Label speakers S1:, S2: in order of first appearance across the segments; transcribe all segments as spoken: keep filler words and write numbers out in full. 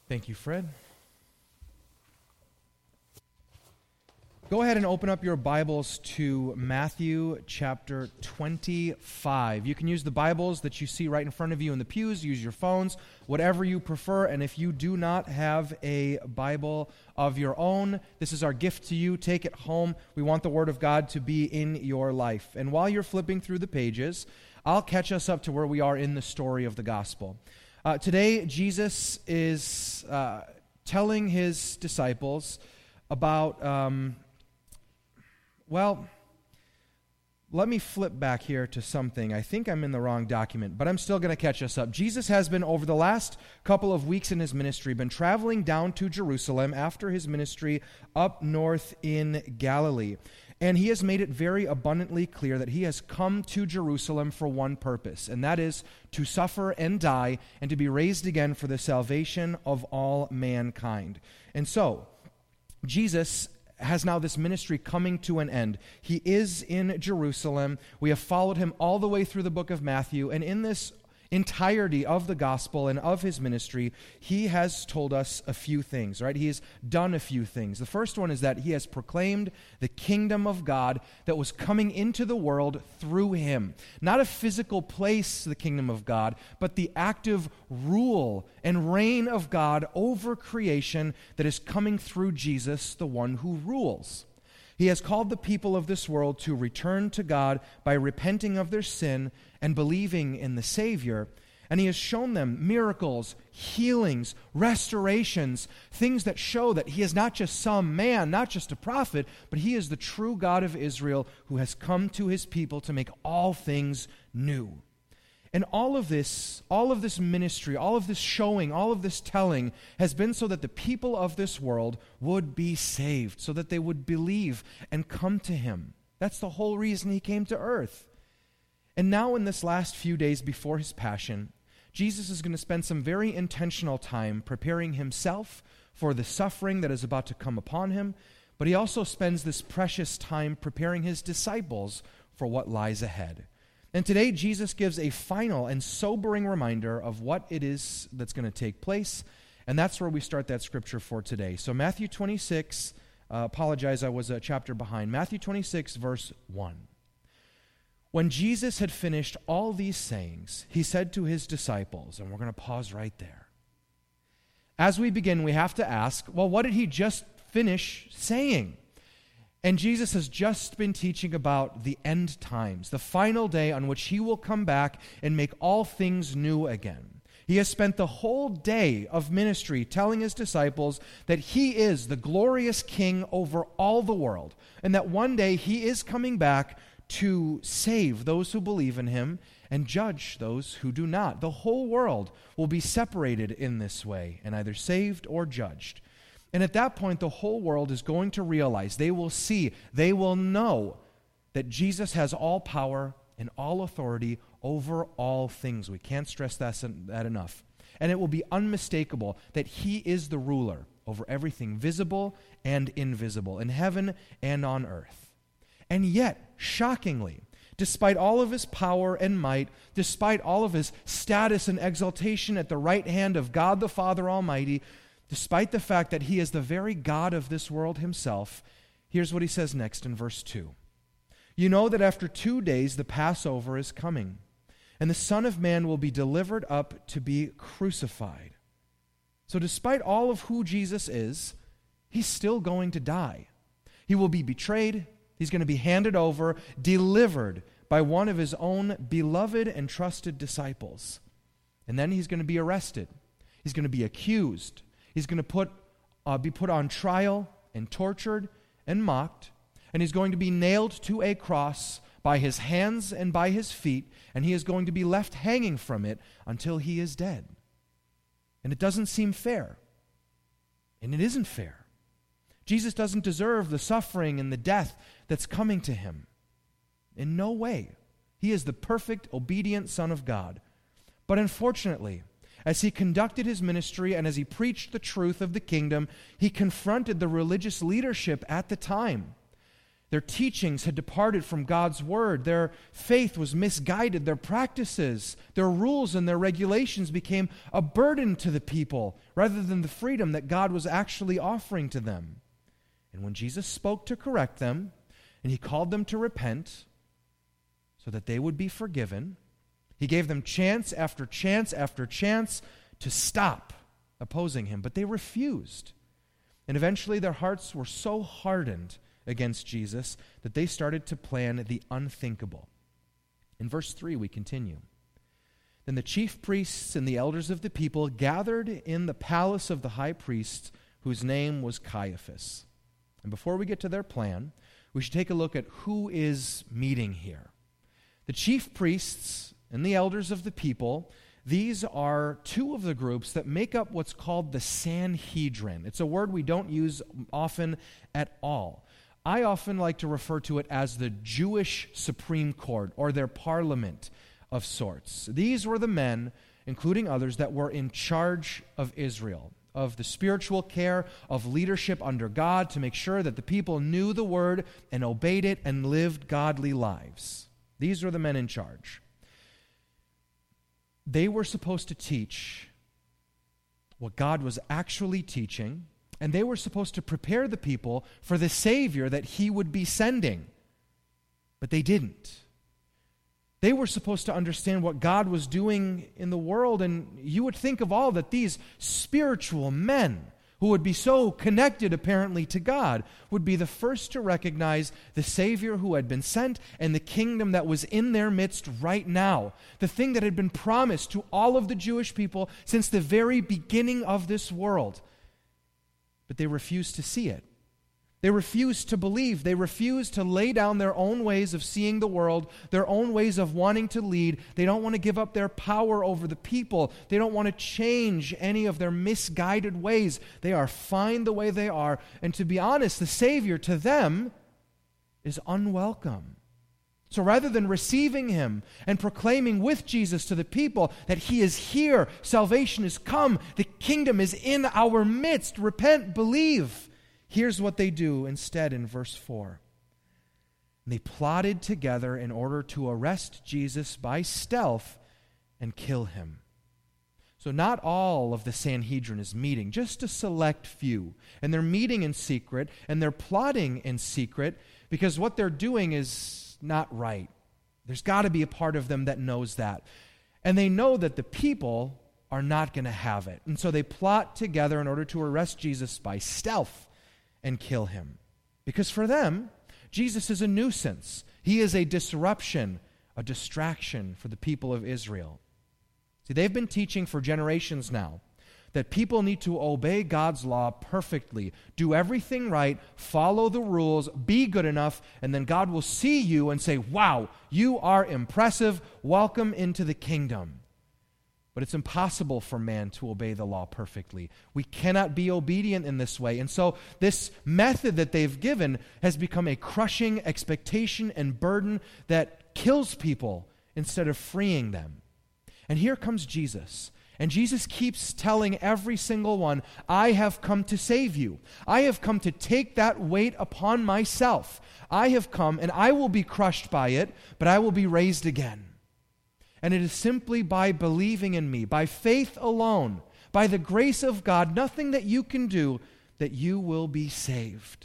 S1: Thank you, Fred. Go ahead and open up your Bibles to Matthew chapter twenty-five. You can use the Bibles that you see right in front of you in the pews, use your phones, whatever you prefer. And if you do not have a Bible of your own, this is our gift to you. Take it home. We want the Word of God to be in your life. And while you're flipping through the pages, I'll catch us up to where we are in the story of the gospel. Uh, today, Jesus is uh, telling his disciples about... Um, Well, let me flip back here to something. I think I'm in the wrong document, but I'm still going to catch us up. Jesus has been, over the last couple of weeks in his ministry, been traveling down to Jerusalem after his ministry up north in Galilee. And he has made it very abundantly clear that he has come to Jerusalem for one purpose, and that is to suffer and die and to be raised again for the salvation of all mankind. And so, Jesus has now this ministry coming to an end. He is in Jerusalem. We have followed him all the way through the book of Matthew, and in this entirety of the gospel and of his ministry, he has told us a few things, right? He has done a few things. The first one is that he has proclaimed the kingdom of God that was coming into the world through him. Not a physical place, the kingdom of God, but the active rule and reign of God over creation that is coming through Jesus, the one who rules. He has called the people of this world to return to God by repenting of their sin and believing in the Savior. And he has shown them miracles, healings, restorations, things that show that he is not just some man, not just a prophet, but he is the true God of Israel who has come to his people to make all things new. And all of this, all of this ministry, all of this showing, all of this telling has been so that the people of this world would be saved, so that they would believe and come to him. That's the whole reason he came to earth. And now in this last few days before his passion, Jesus is going to spend some very intentional time preparing himself for the suffering that is about to come upon him, but he also spends this precious time preparing his disciples for what lies ahead. And today, Jesus gives a final and sobering reminder of what it is that's going to take place, and that's where we start that scripture for today. So Matthew twenty-six, uh, apologize, I was a chapter behind. Matthew twenty-six, verse one. When Jesus had finished all these sayings, he said to his disciples, and we're going to pause right there. As we begin, we have to ask, well, what did he just finish saying? And Jesus has just been teaching about the end times, the final day on which he will come back and make all things new again. He has spent the whole day of ministry telling his disciples that he is the glorious king over all the world, and that one day he is coming back to save those who believe in him and judge those who do not. The whole world will be separated in this way and either saved or judged. And at that point, the whole world is going to realize, they will see, they will know that Jesus has all power and all authority over all things. We can't stress that, that enough. And it will be unmistakable that he is the ruler over everything visible and invisible, in heaven and on earth. And yet, shockingly, despite all of his power and might, despite all of his status and exaltation at the right hand of God the Father Almighty, despite the fact that he is the very God of this world himself, here's what he says next in verse two. You know that after two days the Passover is coming, and the Son of Man will be delivered up to be crucified. So despite all of who Jesus is, he's still going to die. He will be betrayed, he's going to be handed over, delivered by one of his own beloved and trusted disciples. And then he's going to be arrested. He's going to be accused. He's going to put, uh, be put on trial and tortured and mocked, and he's going to be nailed to a cross by his hands and by his feet, and he is going to be left hanging from it until he is dead. And it doesn't seem fair, and it isn't fair. Jesus doesn't deserve the suffering and the death that's coming to him. In no way. He is the perfect, obedient Son of God. But unfortunately, as he conducted his ministry and as he preached the truth of the kingdom, he confronted the religious leadership at the time. Their teachings had departed from God's word. Their faith was misguided. Their practices, their rules, and their regulations became a burden to the people rather than the freedom that God was actually offering to them. And when Jesus spoke to correct them, and he called them to repent so that they would be forgiven, he gave them chance after chance after chance to stop opposing him, but they refused. And eventually their hearts were so hardened against Jesus that they started to plan the unthinkable. In verse three, we continue. Then the chief priests and the elders of the people gathered in the palace of the high priest, whose name was Caiaphas. And before we get to their plan, we should take a look at who is meeting here. The chief priests and the elders of the people, these are two of the groups that make up what's called the Sanhedrin. It's a word we don't use often at all. I often like to refer to it as the Jewish Supreme Court, or their parliament of sorts. These were the men, including others, that were in charge of Israel, of the spiritual care, of leadership under God, to make sure that the people knew the word and obeyed it and lived godly lives. These were the men in charge. They were supposed to teach what God was actually teaching, and they were supposed to prepare the people for the Savior that he would be sending. But they didn't. They were supposed to understand what God was doing in the world, and you would think of all that these spiritual men, who would be so connected apparently to God, would be the first to recognize the Savior who had been sent and the kingdom that was in their midst right now, the thing that had been promised to all of the Jewish people since the very beginning of this world. But they refused to see it. They refused to believe. They refused to lay down their own ways of seeing the world, their own ways of wanting to lead. They don't want to give up their power over the people. They don't want to change any of their misguided ways. They are fine the way they are. And to be honest, the Savior to them is unwelcome. So rather than receiving him and proclaiming with Jesus to the people that he is here, salvation is come, the kingdom is in our midst, repent, believe, here's what they do instead in verse four. They plotted together in order to arrest Jesus by stealth and kill him. So not all of the Sanhedrin is meeting, just a select few. And they're meeting in secret, and they're plotting in secret, because what they're doing is not right. There's got to be a part of them that knows that. And they know that the people are not going to have it. And so they plot together in order to arrest Jesus by stealth and kill him. Because for them, Jesus is a nuisance. He is a disruption, a distraction for the people of Israel. See, they've been teaching for generations now that people need to obey God's law perfectly, do everything right, follow the rules, be good enough, and then God will see you and say, wow, you are impressive, welcome into the kingdom. But it's impossible for man to obey the law perfectly. We cannot be obedient in this way. And so this method that they've given has become a crushing expectation and burden that kills people instead of freeing them. And here comes Jesus. And Jesus keeps telling every single one, I have come to save you. I have come to take that weight upon myself. I have come and I will be crushed by it, but I will be raised again. And it is simply by believing in me, by faith alone, by the grace of God, nothing that you can do, that you will be saved.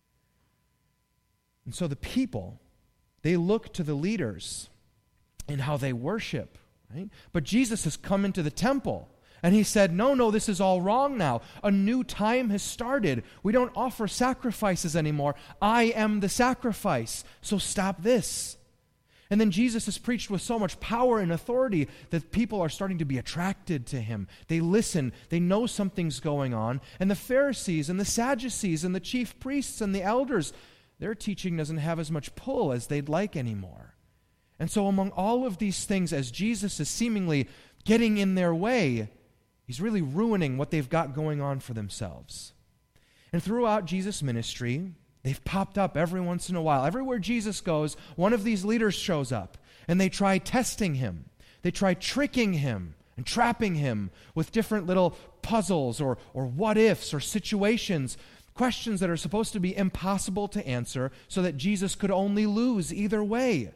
S1: And so the people, they look to the leaders in how they worship. Right? But Jesus has come into the temple, and he said, no, no, this is all wrong now. A new time has started. We don't offer sacrifices anymore. I am the sacrifice, so stop this. And then Jesus is preached with so much power and authority that people are starting to be attracted to him. They listen. They know something's going on. And the Pharisees and the Sadducees and the chief priests and the elders, their teaching doesn't have as much pull as they'd like anymore. And so among all of these things, as Jesus is seemingly getting in their way, he's really ruining what they've got going on for themselves. And throughout Jesus' ministry, they've popped up every once in a while. Everywhere Jesus goes, one of these leaders shows up, and they try testing him. They try tricking him and trapping him with different little puzzles or, or what-ifs or situations, questions that are supposed to be impossible to answer so that Jesus could only lose either way.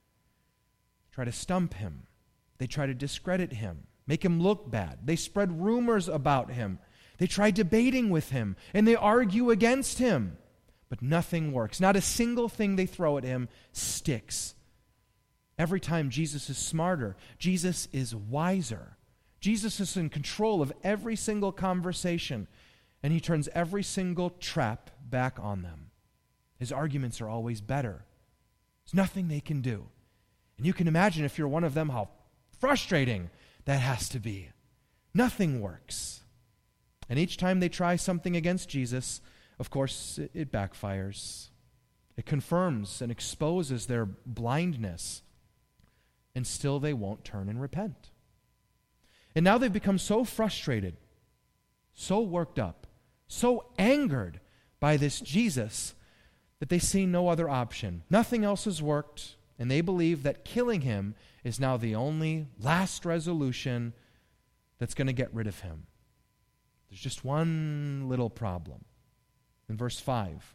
S1: Try to stump him. They try to discredit him, make him look bad. They spread rumors about him. They try debating with him, and they argue against him. But nothing works. Not a single thing they throw at him sticks. Every time Jesus is smarter, Jesus is wiser. Jesus is in control of every single conversation, and he turns every single trap back on them. His arguments are always better. There's nothing they can do. And you can imagine if you're one of them how frustrating that has to be. Nothing works. And each time they try something against Jesus, of course, it, it backfires. It confirms and exposes their blindness. And still they won't turn and repent. And now they've become so frustrated, so worked up, so angered by this Jesus that they see no other option. Nothing else has worked, and they believe that killing him is now the only last resolution that's going to get rid of him. There's just one little problem. In verse five,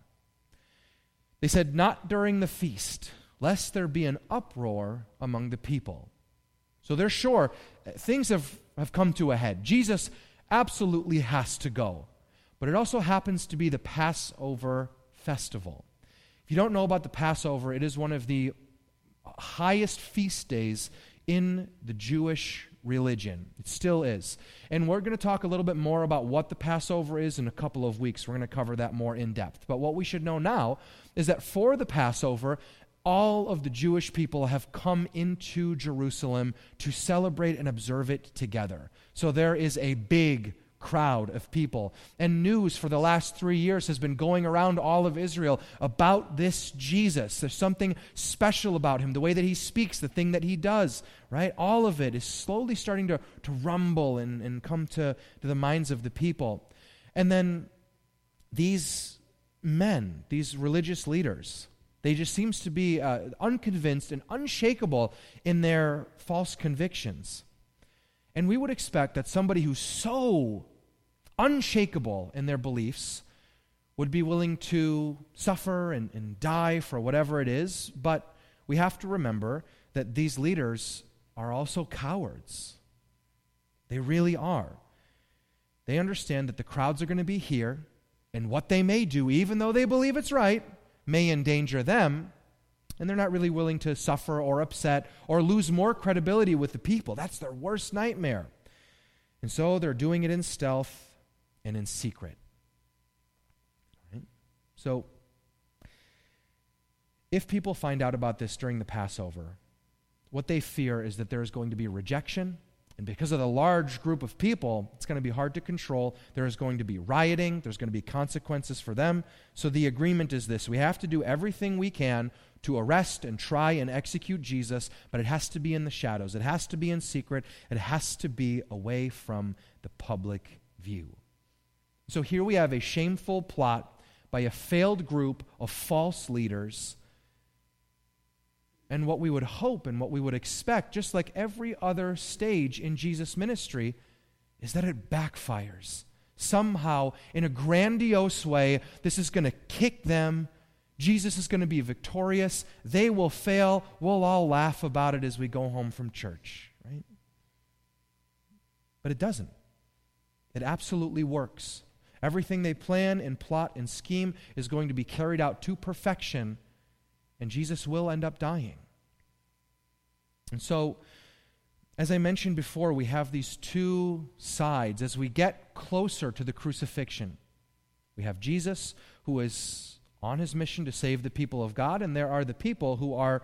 S1: they said, "Not during the feast, lest there be an uproar among the people." So they're sure things have, have come to a head. Jesus absolutely has to go. But it also happens to be the Passover festival. If you don't know about the Passover, it is one of the highest feast days in the Jewish religion. It still is. And we're going to talk a little bit more about what the Passover is in a couple of weeks. We're going to cover that more in depth. But what we should know now is that for the Passover, all of the Jewish people have come into Jerusalem to celebrate and observe it together. So there is a big crowd of people. And news for the last three years has been going around all of Israel about this Jesus. There's something special about him, the way that he speaks, the thing that he does, right? All of it is slowly starting to, to rumble and, and come to, to the minds of the people. And then these men, these religious leaders, they just seems to be uh, unconvinced and unshakable in their false convictions. And we would expect that somebody who's so unshakable in their beliefs would be willing to suffer and, and die for whatever it is. But we have to remember that these leaders are also cowards. They really are. They understand that the crowds are going to be here, and what they may do, even though they believe it's right, may endanger them, and they're not really willing to suffer or upset or lose more credibility with the people. That's their worst nightmare. And so they're doing it in stealth and in secret. Right? So if people find out about this during the Passover, what they fear is that there is going to be rejection. And because of the large group of people, it's going to be hard to control. There is going to be rioting. There's going to be consequences for them. So the agreement is this. We have to do everything we can to arrest and try and execute Jesus, but it has to be in the shadows. It has to be in secret. It has to be away from the public view. So here we have a shameful plot by a failed group of false leaders. And what we would hope and what we would expect, just like every other stage in Jesus' ministry, is that it backfires. Somehow, in a grandiose way, this is going to kick them. Jesus is going to be victorious. They will fail. We'll all laugh about it as we go home from church, right? But it doesn't. It absolutely works. Everything they plan and plot and scheme is going to be carried out to perfection, and Jesus will end up dying. And so, as I mentioned before, we have these two sides. As we get closer to the crucifixion, we have Jesus, who is on his mission to save the people of God, and there are the people who are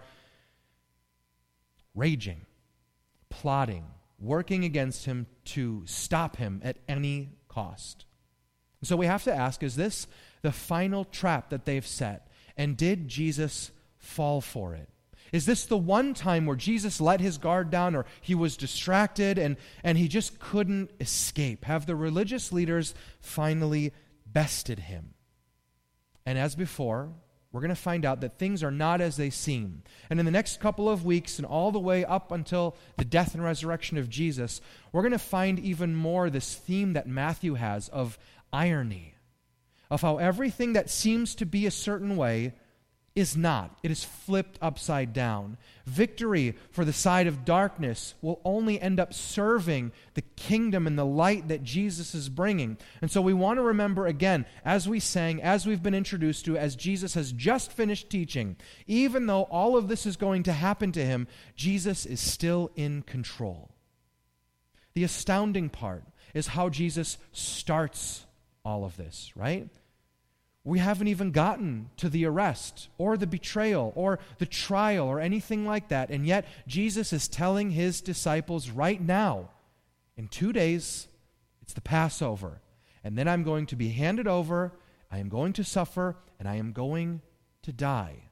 S1: raging, plotting, working against him to stop him at any cost. So we have to ask, is this the final trap that they've set? And did Jesus fall for it? Is this the one time where Jesus let his guard down, or he was distracted and, and he just couldn't escape? Have the religious leaders finally bested him? And as before, we're going to find out that things are not as they seem. And in the next couple of weeks and all the way up until the death and resurrection of Jesus, we're going to find even more this theme that Matthew has of irony, of how everything that seems to be a certain way is not. It is flipped upside down. Victory for the side of darkness will only end up serving the kingdom and the light that Jesus is bringing. And so we want to remember again, as we sang, as we've been introduced to, as Jesus has just finished teaching, even though all of this is going to happen to him, Jesus is still in control. The astounding part is how Jesus starts all of this, right? We haven't even gotten to the arrest or the betrayal or the trial or anything like that. And yet Jesus is telling his disciples right now, in two days, it's the Passover. And then I'm going to be handed over, I am going to suffer, and I am going to die.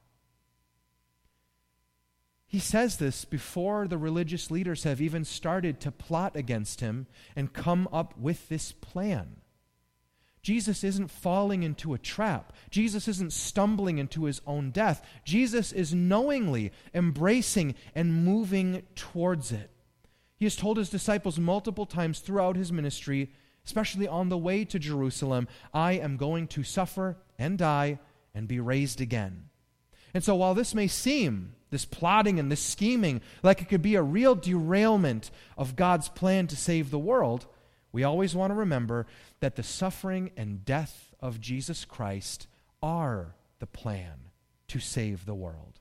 S1: He says this before the religious leaders have even started to plot against him and come up with this plan. Jesus isn't falling into a trap. Jesus isn't stumbling into his own death. Jesus is knowingly embracing and moving towards it. He has told his disciples multiple times throughout his ministry, especially on the way to Jerusalem, I am going to suffer and die and be raised again. And so while this may seem, this plotting and this scheming, like it could be a real derailment of God's plan to save the world, we always want to remember that the suffering and death of Jesus Christ are the plan to save the world.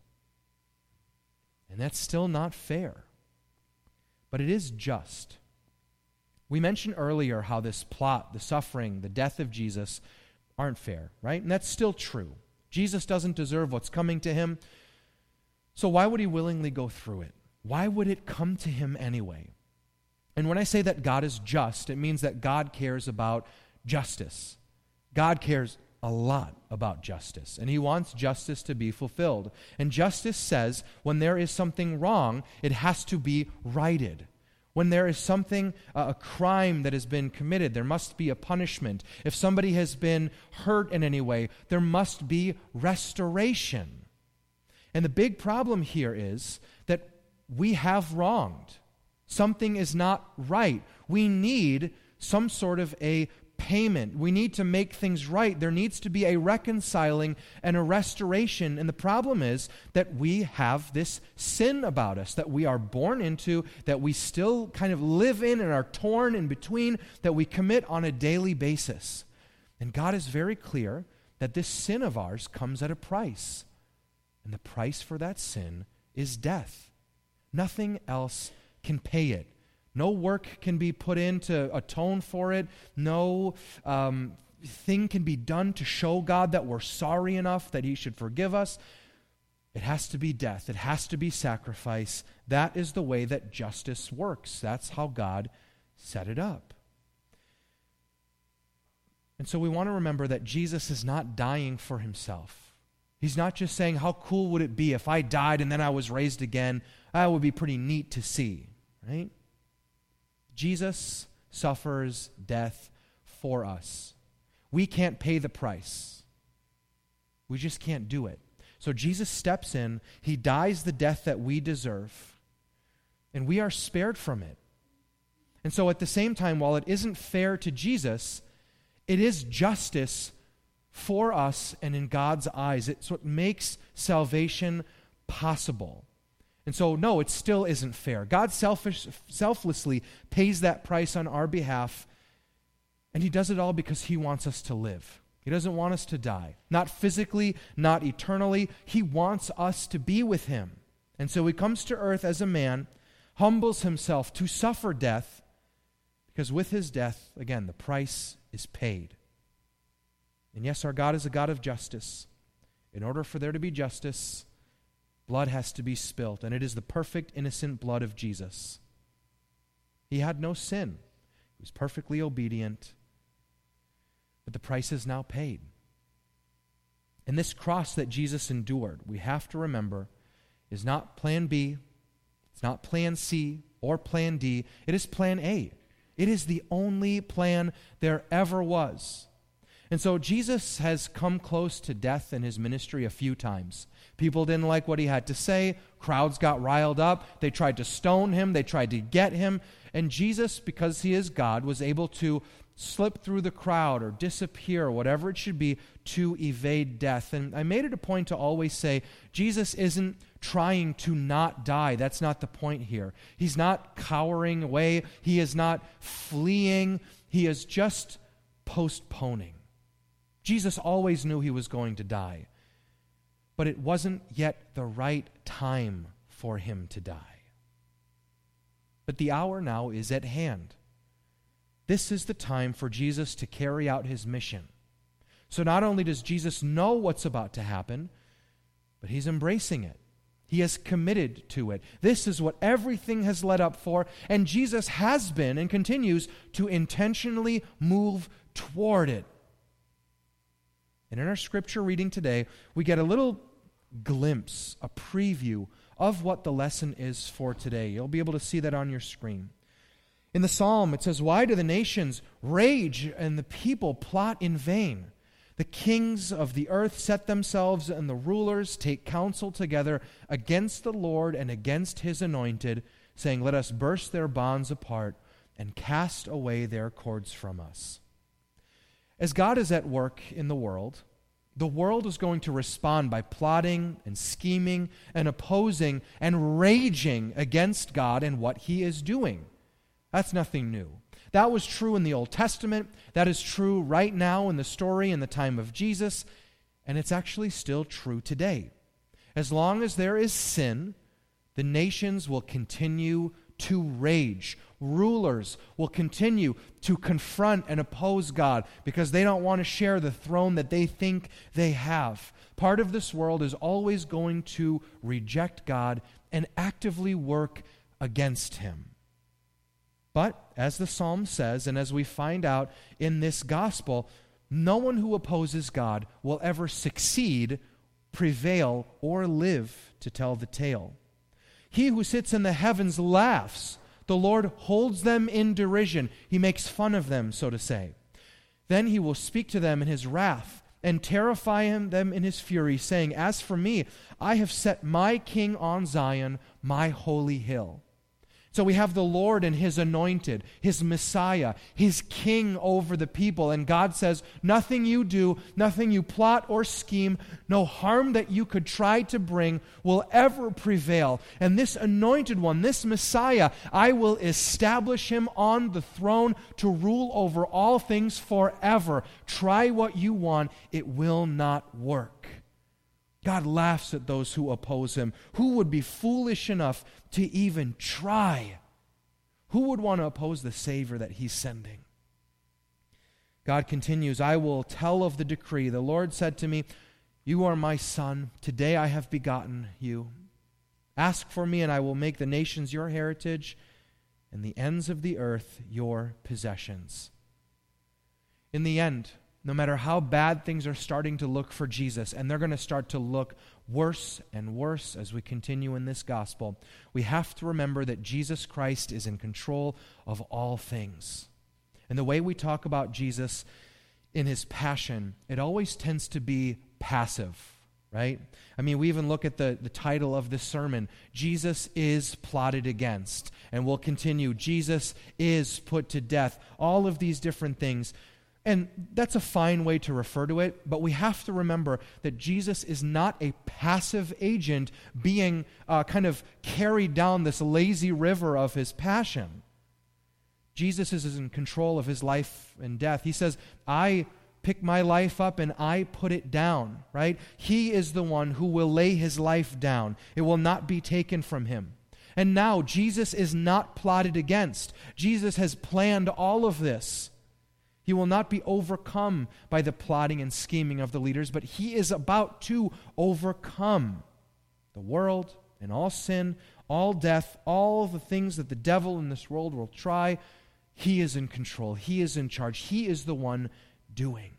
S1: And that's still not fair, but it is just. We mentioned earlier how this plot, the suffering, the death of Jesus aren't fair, right? And that's still true. Jesus doesn't deserve what's coming to him, so why would he willingly go through it? Why would it come to him anyway? And when I say that God is just, it means that God cares about justice. God cares a lot about justice, and he wants justice to be fulfilled. And justice says when there is something wrong, it has to be righted. When there is something, uh, a crime that has been committed, there must be a punishment. If somebody has been hurt in any way, there must be restoration. And the big problem here is that we have wronged. Something is not right. We need some sort of a payment. We need to make things right. There needs to be a reconciling and a restoration. And the problem is that we have this sin about us that we are born into, that we still kind of live in and are torn in between, that we commit on a daily basis. And God is very clear that this sin of ours comes at a price. And the price for that sin is death. Nothing else can pay it. No work can be put in to atone for it. No um, thing can be done to show God that we're sorry enough that he should forgive us. It has to be death. It has to be sacrifice. That is the way that justice works. That's how God set it up. And so we want to remember that Jesus is not dying for himself. He's not just saying, how cool would it be if I died and then I was raised again? That would be pretty neat to see. Right? Jesus suffers death for us. We can't pay the price. We just can't do it. So Jesus steps in, he dies the death that we deserve, and we are spared from it. And so at the same time, while it isn't fair to Jesus, it is justice for us and in God's eyes. It's what makes salvation possible. And so, no, it still isn't fair. God selfish, selflessly pays that price on our behalf, and he does it all because he wants us to live. He doesn't want us to die. Not physically, not eternally. He wants us to be with him. And so he comes to earth as a man, humbles himself to suffer death, because with his death, again, the price is paid. And yes, our God is a God of justice. In order for there to be justice, blood has to be spilt, and it is the perfect, innocent blood of Jesus. He had no sin. He was perfectly obedient, but the price is now paid. And this cross that Jesus endured, we have to remember, is not plan B, it's not plan C or plan D, it is plan A. It is the only plan there ever was. And so Jesus has come close to death in his ministry a few times. People didn't like what he had to say. Crowds got riled up. They tried to stone him. They tried to get him. And Jesus, because he is God, was able to slip through the crowd or disappear, whatever it should be, to evade death. And I made it a point to always say, Jesus isn't trying to not die. That's not the point here. He's not cowering away. He is not fleeing. He is just postponing. Jesus always knew he was going to die, but it wasn't yet the right time for him to die. But the hour now is at hand. This is the time for Jesus to carry out his mission. So not only does Jesus know what's about to happen, but he's embracing it. He is committed to it. This is what everything has led up for, and Jesus has been and continues to intentionally move toward it. And in our scripture reading today, we get a little glimpse, a preview of what the lesson is for today. You'll be able to see that on your screen. In the psalm, it says, "Why do the nations rage and the people plot in vain? The kings of the earth set themselves, and the rulers take counsel together against the Lord and against his anointed, saying, 'Let us burst their bonds apart and cast away their cords from us.'" As God is at work in the world, the world is going to respond by plotting and scheming and opposing and raging against God and what he is doing. That's nothing new. That was true in the Old Testament. That is true right now in the story in the time of Jesus. And it's actually still true today. As long as there is sin, the nations will continue to rage. Rulers will continue to confront and oppose God because they don't want to share the throne that they think they have. Part of this world is always going to reject God and actively work against him. But, as the psalm says, and as we find out in this gospel, no one who opposes God will ever succeed, prevail, or live to tell the tale. He who sits in the heavens laughs. The Lord holds them in derision. He makes fun of them, so to say. Then he will speak to them in his wrath and terrify them in his fury, saying, "As for me, I have set my king on Zion, my holy hill." So we have the Lord and his anointed, his Messiah, his king over the people. And God says, nothing you do, nothing you plot or scheme, no harm that you could try to bring will ever prevail. And this anointed one, this Messiah, I will establish him on the throne to rule over all things forever. Try what you want, it will not work. God laughs at those who oppose him. Who would be foolish enough to even try? Who would want to oppose the Savior that he's sending? God continues, "I will tell of the decree. The Lord said to me, 'You are my son. Today I have begotten you. Ask for me, and I will make the nations your heritage and the ends of the earth your possessions.'" In the end, no matter how bad things are starting to look for Jesus, and they're going to start to look worse and worse as we continue in this gospel, we have to remember that Jesus Christ is in control of all things. And the way we talk about Jesus in his passion, it always tends to be passive, right? I mean, we even look at the, the title of this sermon, Jesus is plotted against. And we'll continue, Jesus is put to death. All of these different things. And that's a fine way to refer to it, but we have to remember that Jesus is not a passive agent being uh, kind of carried down this lazy river of his passion. Jesus is in control of his life and death. He says, "I pick my life up and I put it down," right? He is the one who will lay his life down. It will not be taken from him. And now Jesus is not plotted against. Jesus has planned all of this. He will not be overcome by the plotting and scheming of the leaders, but he is about to overcome the world and all sin, all death, all the things that the devil in this world will try. He is in control. He is in charge. He is the one doing.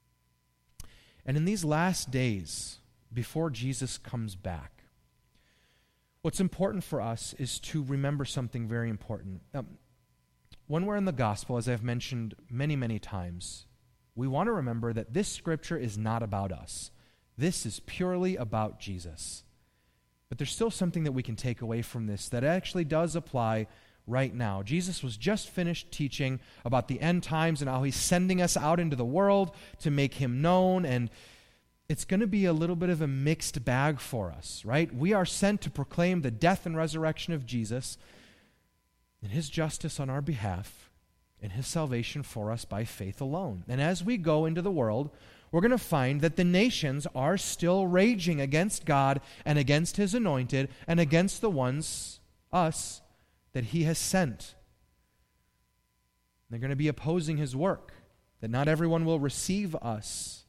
S1: And in these last days, before Jesus comes back, what's important for us is to remember something very important. Now, when we're in the gospel, as I've mentioned many, many times, we want to remember that this scripture is not about us. This is purely about Jesus. But there's still something that we can take away from this that actually does apply right now. Jesus was just finished teaching about the end times and how he's sending us out into the world to make him known, and it's going to be a little bit of a mixed bag for us, right? We are sent to proclaim the death and resurrection of Jesus and his justice on our behalf and his salvation for us by faith alone. And as we go into the world, we're going to find that the nations are still raging against God and against his anointed and against the ones, us, that he has sent. They're going to be opposing his work, that not everyone will receive us.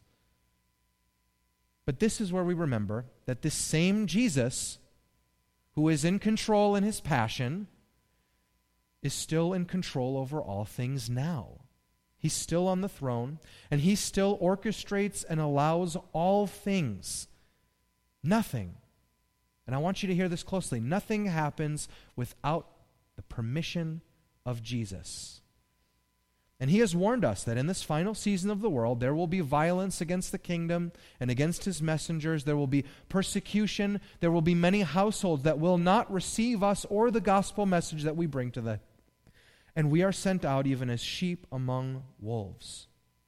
S1: But this is where we remember that this same Jesus, who is in control in his passion, is still in control over all things now. He's still on the throne, and he still orchestrates and allows all things. Nothing, and I want you to hear this closely, nothing happens without the permission of Jesus. And he has warned us that in this final season of the world, there will be violence against the kingdom and against his messengers. There will be persecution. There will be many households that will not receive us or the gospel message that we bring to them. And we are sent out even as sheep among wolves.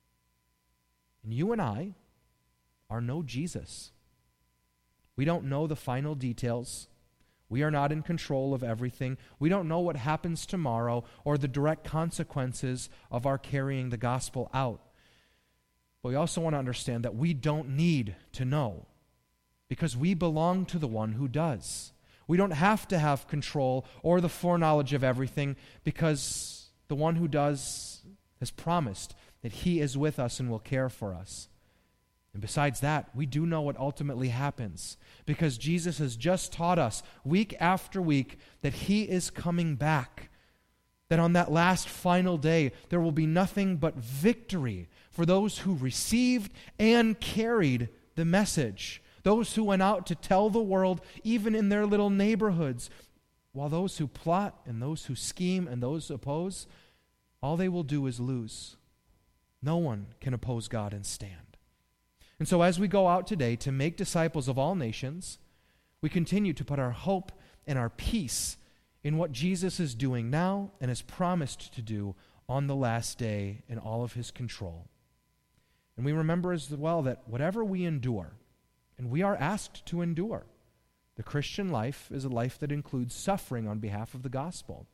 S1: And you and I are no Jesus. We don't know the final details. We are not in control of everything. We don't know what happens tomorrow or the direct consequences of our carrying the gospel out. But we also want to understand that we don't need to know, because we belong to the one who does. We don't have to have control or the foreknowledge of everything, because the one who does has promised that he is with us and will care for us. And besides that, we do know what ultimately happens, because Jesus has just taught us week after week that he is coming back. That on that last final day, there will be nothing but victory for those who received and carried the message. Those who went out to tell the world, even in their little neighborhoods, while those who plot and those who scheme and those who oppose, all they will do is lose. No one can oppose God and stand. And so as we go out today to make disciples of all nations, we continue to put our hope and our peace in what Jesus is doing now and has promised to do on the last day in all of his control. And we remember as well that whatever we endure, and we are asked to endure, the Christian life is a life that includes suffering on behalf of the gospel.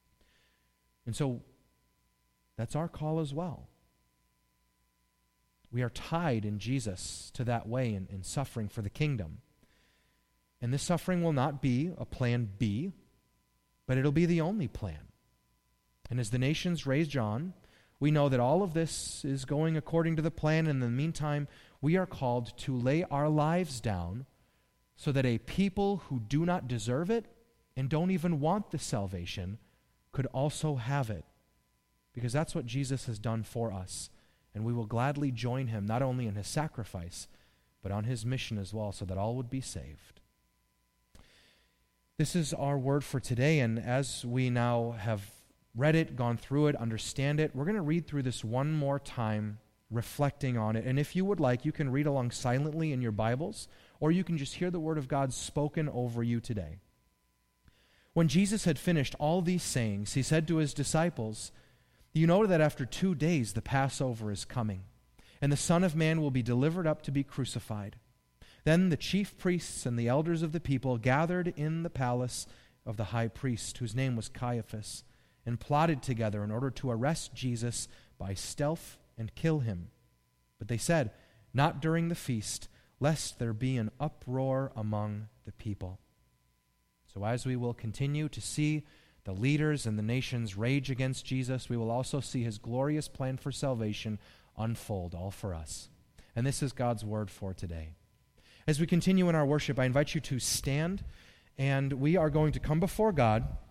S1: And so that's our call as well. We are tied in Jesus to that way in, in suffering for the kingdom. And this suffering will not be a plan B, but it'll be the only plan. And as the nations rage on, we know that all of this is going according to the plan. And in the meantime, we are called to lay our lives down so that a people who do not deserve it and don't even want the salvation could also have it. Because that's what Jesus has done for us. And we will gladly join him not only in his sacrifice, but on his mission as well, so that all would be saved. This is our word for today, and as we now have read it, gone through it, understand it, we're going to read through this one more time, reflecting on it. And if you would like, you can read along silently in your Bibles, or you can just hear the word of God spoken over you today. When Jesus had finished all these sayings, he said to his disciples, "You know that after two days the Passover is coming, and the Son of Man will be delivered up to be crucified." Then the chief priests and the elders of the people gathered in the palace of the high priest, whose name was Caiaphas, and plotted together in order to arrest Jesus by stealth and kill him. But they said, "Not during the feast, lest there be an uproar among the people." So as we will continue to see the leaders and the nations rage against Jesus, we will also see his glorious plan for salvation unfold all for us. And this is God's word for today. As we continue in our worship, I invite you to stand, and we are going to come before God